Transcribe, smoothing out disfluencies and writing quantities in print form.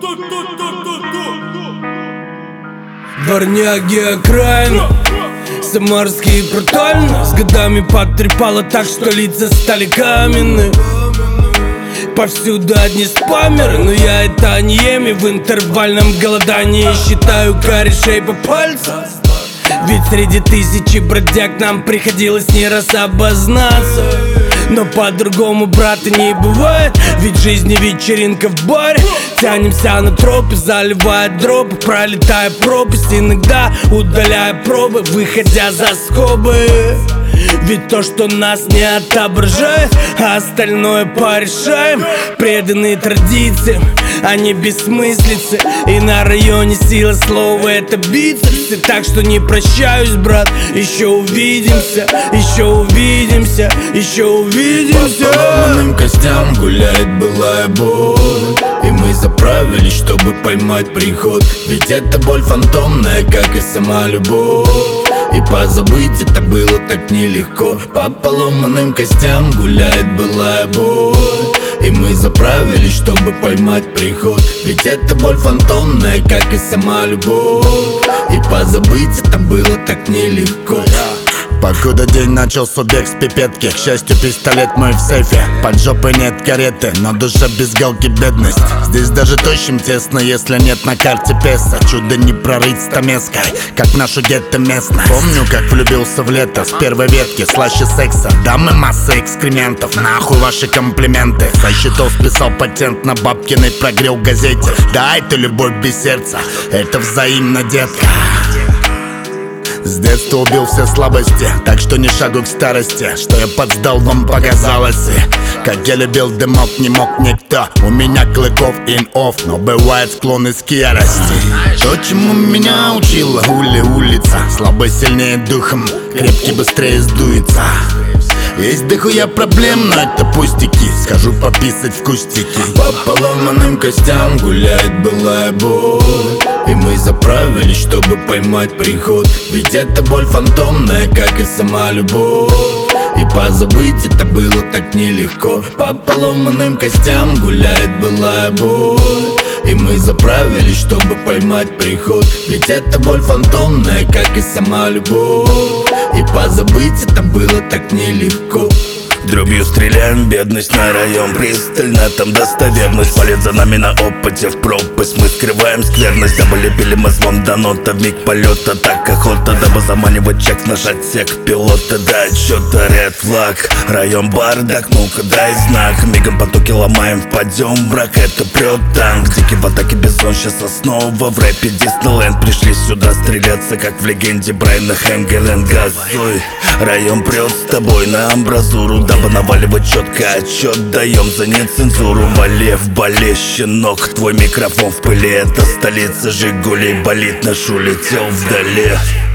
Дворняги окраин, самарские брутально. С годами потрепало так, что лица стали каменные. Повсюду одни спамеры, но я это не ем. И в интервальном голодании считаю корешей по пальцам. Ведь среди тысячи бродяг нам приходилось не раз обознаться. Но по-другому, брата, не бывает. Ведь жизнь не вечеринка в баре. Тянемся на тропе, заливая дропы, пролетая пропасть, иногда удаляя пробы, выходя за скобы. Ведь то, что нас не отображает, а остальное порешаем. Преданные традициям, а не бессмыслицы. И на районе сила слова — это бицепсы. Так что не прощаюсь, брат, еще увидимся, еще увидимся, еще увидимся. По поломанным костям гуляет былая боль, и мы заправились, чтобы поймать приход. Ведь это боль фантомная, как и сама любовь. И позабыть это было так нелегко. По поломанным костям гуляет былая боль, и мы заправились, чтобы поймать приход. Ведь это боль фантомная, как и сама любовь. И позабыть это было так нелегко. Покуда день начал с убег с пипетки. К счастью, пистолет мой в сейфе. Под жопой нет кареты, но душа без галки бедность. Здесь даже тощим тесно, если нет на карте песо. Чудо не прорыть стамеской, как нашу гетто местно. Помню, как влюбился в лето с первой ветки. Слаще секса, дамы масса экскрементов. Нахуй ваши комплименты. Со счетов списал патент на бабкиной прогрел в газете. Да, это любовь без сердца, это взаимно, детка. С детства убил все слабости, так что не шагу к старости. Что я подсдал, вам показалось. И как я любил дымок, не мог никто. У меня клыков in-off, но бывает склонность к ярости. То, чему меня учила улица. Слабый сильнее духом, крепкий быстрее сдуется. Есть дохуя проблем, но это пустяки. Скажу пописать в кустики. По поломанным костям гуляет былая боль, и мы заправились, чтобы поймать приход. Ведь это боль фантомная, как и сама любовь. И позабыть это было так нелегко. По поломанным костям гуляет былая боль, и мы заправились, чтобы поймать приход. Ведь это боль фантомная, как и сама любовь. И позабыть это было так нелегко. Дробью стреляем, бедность на район пристально, там достоверность. Полет за нами на опыте в пропасть, мы скрываем скверность. Облепили мы звон до нота, в миг полета, так охота, дабы заманивать чек, нажать сек пилота. До отчета ред флаг, район бардак, ну-ка дай знак. Мигом потоки ломаем, впадем в брак, это прет танк. Дикий в атаке бизон, сейчас основа в рэпе Диснейленд. Пришли сюда стреляться, как в легенде Брайана Хэнгеленд. Газуй, район прет с тобой на амбразуру, дабы наваливать четко отчет, даем за нецензуру. Вале в бале, щенок, твой микрофон в пыли. Это столица Жигулей болит, наш улетел вдали.